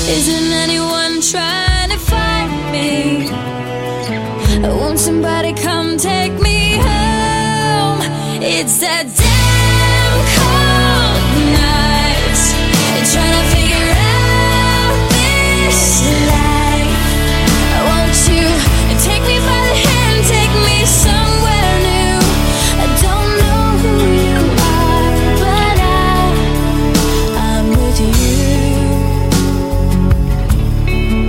Isn't anyone trying to find me? Won't somebody come take me home? It's that